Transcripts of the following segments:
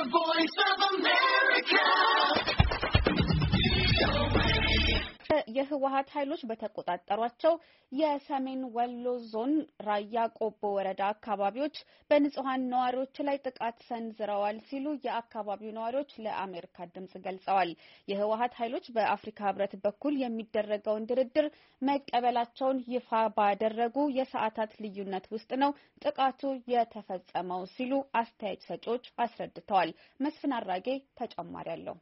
The Voice of America. የህወሓት ኃይሎች በተቆጣጠሯቸው የሰሜን ወሎ ዞን ራያ ቆቦ ወረዳ አካባቢዎች በንጹሃን ነዋሪዎች ላይ ጥቃት ሰንዝረዋል ሲሉ የአካባቢው ነዋሪዎች ለአሜሪካ ድምጽ ገልጸዋል። የህወሓት ኃይሎች በአፍሪካ ህብረት በኩል የሚደረገውን ድርድር መቀበላቸውን ይፋ ባደረጉ የሰዓታት ልዩነት ውስጥ ነው ጥቃቱ የተፈጸመው ሲሉ አስተያየት ሰጪዎች አስረድተዋል። መስፍን አራጌ ተጨማሪ አለው።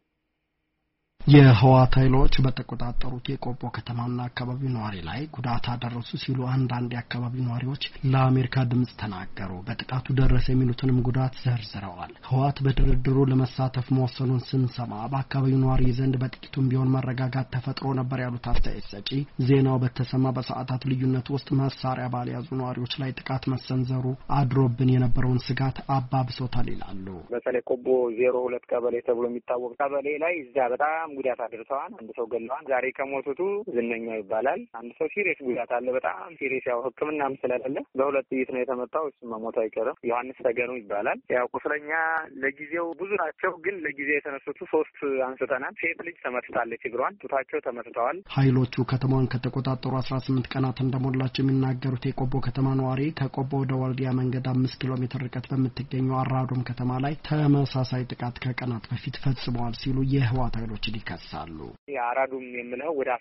የህወሓት ኃይሎች በተቆጣጠሩት የቆቦ ከተማና አካባቢው ነዋሪ ላይ ጉዳት አደረሱ ሲሉ አንዳንድ የአካባቢው ነዋሪዎች ለአሜሪካ ድምጽ ተናገሩ። በጥቃቱ ደረሰ የሚሉትንም ጉዳት ዘርዝረዋል። ህወሓት በድርድሩ ለመሳተፍ መወሰኑን ስንሰማ በአካባቢው ነዋሪ ዘንድ በጥቂቱም ቢሆን መረጋጋት ተፈጥሮ ነበር ያሉት አስተያየት ሰጪ ዜናው በተሰማ በሰዓታት ልዩነት ውስጥ መሳሪያ ባልያዙ ነዋሪዎች ላይ ጥቃት መሰንዘሩ አድሮብን የነበረውን ስጋት አባብሶታል ይላሉ። በተለይ ቆቦ 02 ቀበሌ ተብሎ የሚታወቅ ቀበሌ ላይ እዛ በጣም ጉዳት አድርሰዋል። አንድ ሰው ገለዋል። ዛሬ ከሞቱቱ ዝነኛው ይባላል። አንድ ሰው ሲሪየስ ጉዳት አለ። በጣም ሲሪየስ ያው ሕክምናም ስለሌለ በሁለት ጥይት ነው የተመታው። እሱ መሞቱ አይቀርም። ዮሐንስ ተገኑ ይባላል። ያው ቁስለኛ ለጊዜው ብዙ ናቸው፣ ግን ለጊዜው የተነሱት 3 አንስተናል። ሴት ልጅ ተመትታለች፣ እግሯን ጡታቸው ተመትተዋል። ኃይሎቹ ከተማውን ከተቆጣጠሩ 18 ቀናት እንደሞላቸው የሚናገሩት የቆቦ ከተማ ነዋሪ ከቆቦ ወደ ወልዲያ መንገድ 5 ኪሎ ሜትር ርቀት በምትገኘው አራዶም ከተማ ላይ ተመሳሳይ ጥቃት ከቀናት በፊት ፈጽመዋል ሲሉ የህወሓት ኃይሎች ይከሳሉ። የአራዱም የምለው ወደ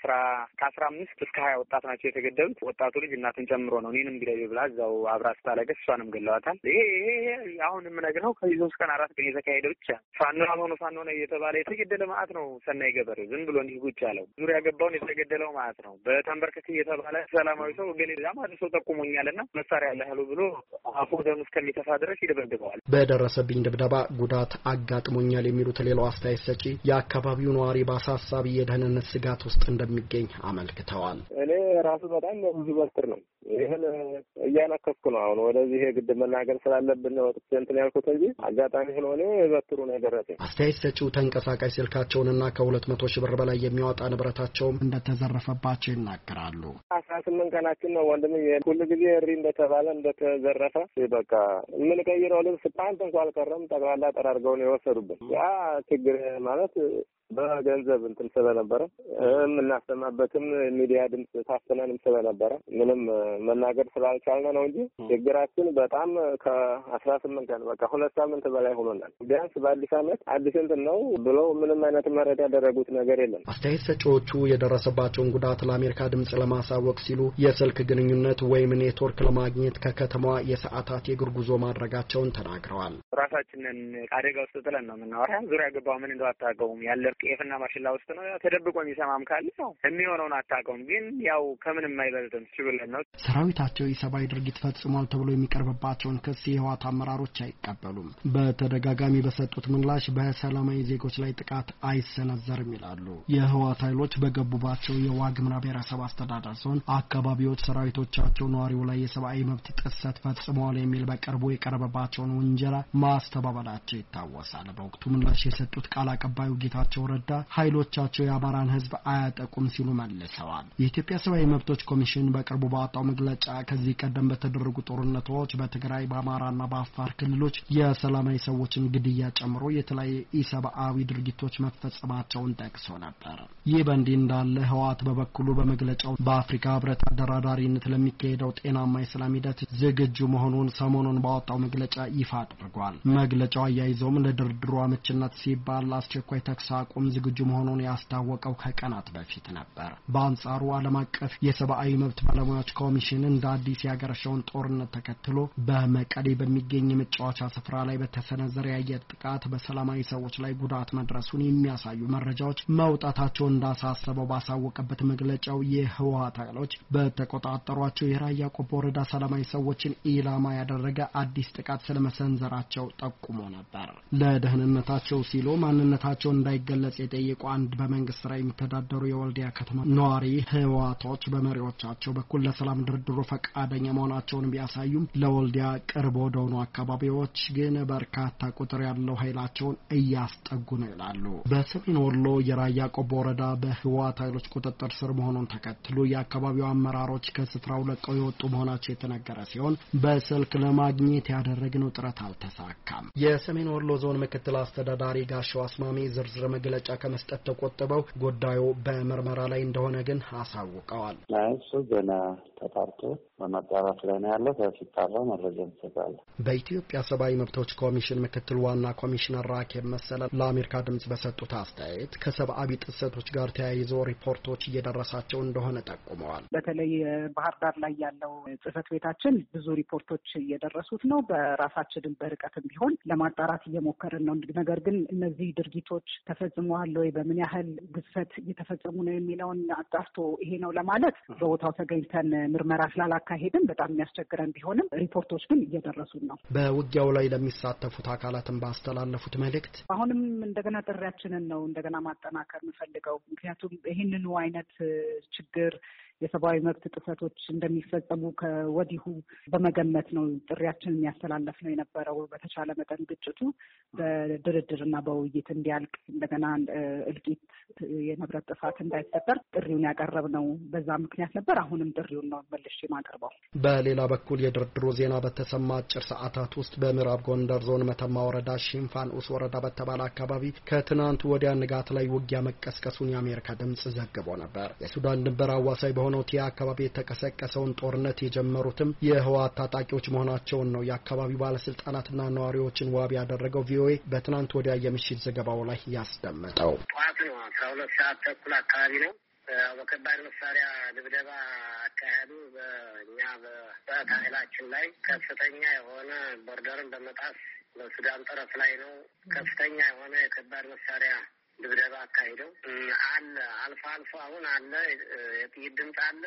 15 እስከ 20 ወጣት ናቸው የተገደሉት። ወጣቱ ልጅ እናቱን ጨምሮ ነው። እኔንም ግደይ ብላ እዛው አብራ ስታለቅስ እሷንም ገለዋታል። ይሄ አሁን የምነግረው ከዚህ 3 ቀን 4 ቀን የተካሄደ ብቻ ፋኖ አሁን ፋኖ ነው እየተባለ የተገደለ ማለት ነው። ሰናይ ገበሬ ዝም ብሎ እንዲህ ጉጭ ያለው ዙሪያ ገባውን የተገደለው ማለት ነው። በተንበርክክ እየተባለ ሰላማዊ ሰው ግን ያማን ሰው ጠቁሞኛልና መሳሪያ ያለው ብሎ አፉ ደም እስከሚተፋ ድረስ ይደበድበዋል። በደረሰብኝ ድብደባ ጉዳት አጋጥሞኛል የሚሉት ሌላው አስተያየት ሰጪ የአካባቢው ነዋሪ በአሳሳቢ የደህንነት ስጋት ውስጥ እንደሚገኝ አመልክተዋል። እኔ ራሱ በጣም ብዙ በትር ነው ይሄን እያነከስኩ ነው። አሁን ወደዚህ ግድ መናገር ስላለብን ነው እንትን ያልኩት እንጂ አጋጣሚ ስለሆነ በትሩ ነው የደረሰኝ። አስተያየት ሰጪው ተንቀሳቃሽ ስልካቸውንና ከ200 ሺህ ብር በላይ የሚያወጣ ንብረታቸውም እንደተዘረፈባቸው ይናገራሉ። 18 ቀናችን ነው ወንድም ሁሉ ጊዜ እሪ እንደተባለ እንደተዘረፈ በቃ ምን ቀይረው ልብስ ፓንት እንኳን አልቀረም ጠቅላላ ጠራርገው ነው የወሰዱብን። ያ ችግር ማለት በገንዘብ እንትን ስለነበረ የምናሰማበትም ሚዲያ ድምጽ ታፈናንም ስለነበረ ምንም መናገር ስላልቻልን ነው እንጂ ችግራችን በጣም ከ18 ቀን በቃ 2 ሳምንት በላይ ሆኖናል። ቢያንስ በአዲስ ዓመት አዲስ እንትን ነው ብለው ምንም አይነት መረጃ ያደረጉት ነገር የለም። አስተያየት ሰጪዎቹ የደረሰባቸውን ጉዳት ለአሜሪካ ድምጽ ለማሳወቅ ሲሉ የስልክ ግንኙነት ወይም ኔትወርክ ለማግኘት ከከተማዋ የሰዓታት የእግር ጉዞ ማድረጋቸውን ተናግረዋል። ራሳችንን አደጋ ውስጥ ጥለን ነው የምናወራ። ዙሪያ ገባው ምን እንደው አታውቀውም ያለ ቄፍና ማሽላ ውስጥ ነው ተደብቆ የሚሰማም ካለ ነው የሚሆነውን አታውቀውም። ግን ያው ከምንም አይበልጥም ሲብለን ነው። ሰራዊታቸው የሰብአዊ ድርጊት ፈጽሟል ተብሎ የሚቀርብባቸውን ክስ የህወሓት አመራሮች አይቀበሉም። በተደጋጋሚ በሰጡት ምላሽ በሰላማዊ ዜጎች ላይ ጥቃት አይሰነዘርም ይላሉ። የህወሓት ኃይሎች በገቡባቸው የዋግምራ ብሔረሰብ አስተዳደር ዞን አካባቢዎች ሰራዊቶቻቸው ነዋሪው ላይ የሰብአዊ መብት ጥሰት ፈጽመዋል የሚል በቅርቡ የቀረበባቸውን ውንጀላ ማስተባበላቸው ይታወሳል። በወቅቱ ምላሽ የሰጡት ቃል አቀባዩ ጌታቸው ረዳ ኃይሎቻቸው የአማራን ህዝብ አያጠቁም ሲሉ መልሰዋል። የኢትዮጵያ ሰብአዊ መብቶች ኮሚሽን በቅርቡ ባወጣው መግለጫ ከዚህ ቀደም በተደረጉ ጦርነቶች በትግራይ በአማራና በአፋር ክልሎች የሰላማዊ ሰዎችን ግድያ ጨምሮ የተለያዩ ኢሰብአዊ ድርጊቶች መፈጸማቸውን ጠቅሶ ነበር። ይህ በእንዲህ እንዳለ ህወሓት በበኩሉ በመግለጫው በአፍሪካ ህብረት አደራዳሪነት ለሚካሄደው ጤናማ የሰላም ሂደት ዝግጁ መሆኑን ሰሞኑን ባወጣው መግለጫ ይፋ አድርጓል። መግለጫው አያይዘውም ለድርድሩ አመችነት ሲባል አስቸኳይ ተኩስ አቁም ዝግጁ መሆኑን ያስታወቀው ከቀናት በፊት ነበር። በአንጻሩ ዓለም አቀፍ የሰብአዊ መብት ባለሙያዎች ኮሚሽን እንደ አዲስ ያገረሸውን ጦርነት ተከትሎ በመቀሌ በሚገኝ የመጫወቻ ስፍራ ላይ በተሰነዘረ የአየር ጥቃት በሰላማዊ ሰዎች ላይ ጉዳት መድረሱን የሚያሳዩ መረጃዎች መውጣታቸው እንዳሳሰበው ባሳወቀበት መግለጫው የህወሓት ኃይሎች በተቆጣጠሯቸው የራያ ቆቦ ወረዳ ሰላማዊ ሰዎችን ኢላማ ያደረገ አዲስ ጥቃት ስለመሰንዘራቸው ጠቁሞ ነበር። ለደህንነታቸው ሲሉ ማንነታቸው እንዳይገለጽ የጠየቁ አንድ በመንግስት ስራ የሚተዳደሩ የወልዲያ ከተማ ነዋሪ ህወሓቶች በመሪዎቻቸው በኩል ለሰላም ለድርድሩ ፈቃደኛ መሆናቸውን ቢያሳዩም ለወልዲያ ቅርብ ወደሆኑ አካባቢዎች ግን በርካታ ቁጥር ያለው ኃይላቸውን እያስጠጉ ነው ይላሉ። በሰሜን ወሎ የራያ ቆቦ ወረዳ በህወሓት ኃይሎች ቁጥጥር ስር መሆኑን ተከትሎ የአካባቢው አመራሮች ከስፍራው ለቀው የወጡ መሆናቸው የተነገረ ሲሆን በስልክ ለማግኘት ያደረግነው ጥረት አልተሳካም። የሰሜን ወሎ ዞን ምክትል አስተዳዳሪ ጋሻው አስማሜ ዝርዝር መግለጫ ከመስጠት ተቆጥበው ጉዳዩ በምርመራ ላይ እንደሆነ ግን አሳውቀዋል። እሱ ገና ተጣርቶ በማጣራት ላይ ነው ያለው። ሲጣራ መረጃ እንሰጣለን። በኢትዮጵያ ሰብአዊ መብቶች ኮሚሽን ምክትል ዋና ኮሚሽነር ራኬብ መሰለ ለአሜሪካ ድምጽ በሰጡት አስተያየት ከሰብአዊ ጥሰቶች ጋር ተያይዞ ሪፖርቶች እየደረሳቸው እንደሆነ ጠቁመዋል። በተለይ ባህር ዳር ላይ ያለው ጽህፈት ቤታችን ብዙ ሪፖርቶች እየደረሱት ነው። በራሳችንም በርቀትም ቢሆን ለማጣራት እየሞከርን ነው። ነገር ግን እነዚህ ድርጊቶች ተፈጽመዋል ወይ፣ በምን ያህል ግዝፈት እየተፈጸሙ ነው የሚለውን አጣርቶ ይሄ ነው ለማለት በቦታው ተገኝተን ምርመራ ስላላካሄድን በጣም የሚያስቸግረን ቢሆንም ሪፖርቶች ግን እየደረሱን ነው። በውጊያው ላይ ለሚሳተፉት አካላትን ባስተላለፉት መልእክት አሁንም እንደገና ጥሪያችንን ነው እንደገና ማጠናከር የምፈልገው። ምክንያቱም ይህንኑ አይነት ችግር የሰብአዊ መብት ጥሰቶች እንደሚፈጸሙ ከወዲሁ በመገመት ነው ጥሪያችንን ያስተላለፍ ነው የነበረው። በተቻለ መጠን ግጭቱ በድርድርና በውይይት እንዲያልቅ፣ እንደገና እልቂት፣ የንብረት ጥፋት እንዳይፈጠር ጥሪውን ያቀረብ ነው። በዛ ምክንያት ነበር። አሁንም ጥሪውን ነው መልሼ የማቀርበው። በሌላ በኩል የድርድሩ ዜና በተሰማ አጭር ሰዓታት ውስጥ በምዕራብ ጎንደር ዞን መተማ ወረዳ ሽንፋን ኡስ ወረዳ በተባለ አካባቢ ከትናንት ወዲያ ንጋት ላይ ውጊያ መቀስቀሱን የአሜሪካ ድምጽ ዘግቦ ነበር። የሱዳን ድንበር አዋሳኝ በሆነው ቲያ አካባቢ የተቀሰቀሰውን ጦርነት የጀመሩትም የህወሓት ታጣቂዎች መሆናቸውን ነው የአካባቢው ባለስልጣናትና ነዋሪዎችን ዋቢ ያደረገው ቪኦኤ በትናንት ወዲያ የምሽት ዘገባው ላይ ያስደመጠው። ጠዋት ነው 12 ሰዓት ተኩል አካባቢ ነው። በከባድ መሳሪያ ድብደባ አካሄዱ። በእኛ በጸጥታ ኃይላችን ላይ ከፍተኛ የሆነ ቦርደርን በመጣስ በሱዳን ጠረፍ ላይ ነው ከፍተኛ የሆነ የከባድ መሳሪያ ድብደባ አካሂደው አለ። አልፎ አልፎ አሁን አለ የጥይት ድምፅ አለ።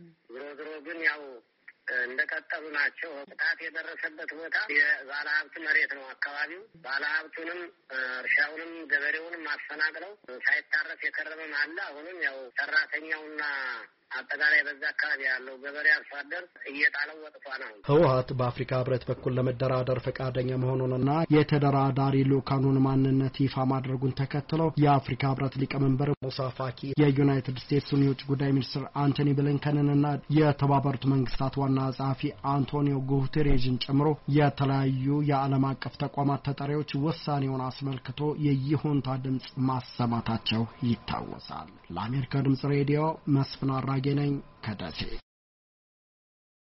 ዝሮ ግን ያው እንደቀጠሉ ናቸው። ጥቃት የደረሰበት ቦታ የባለሀብት መሬት ነው። አካባቢው ባለሀብቱንም እርሻውንም ገበሬውንም አፈናቅለው ሳይታረስ የከረመም አለ። አሁንም ያው ሰራተኛውና አጠቃላይ በዛ አካባቢ ያለው ገበሬ አርሶ አደር እየጣለው ወጥቷል። ነው ህወሓት በአፍሪካ ህብረት በኩል ለመደራደር ፈቃደኛ መሆኑንና የተደራዳሪ ልኡካኑን ማንነት ይፋ ማድረጉን ተከትለው የአፍሪካ ህብረት ሊቀመንበር ሙሳ ፋኪ የዩናይትድ ስቴትስን የውጭ ጉዳይ ሚኒስትር አንቶኒ ብሊንከንንና የተባበሩት መንግስታት ዋና ጸሐፊ አንቶኒዮ ጉተሬዥን ጨምሮ የተለያዩ የዓለም አቀፍ ተቋማት ተጠሪዎች ውሳኔውን አስመልክቶ የይሁንታ ድምጽ ማሰማታቸው ይታወሳል። ለአሜሪካ ድምጽ ሬዲዮ መስፍን አራጌ ነኝ ከደሴ።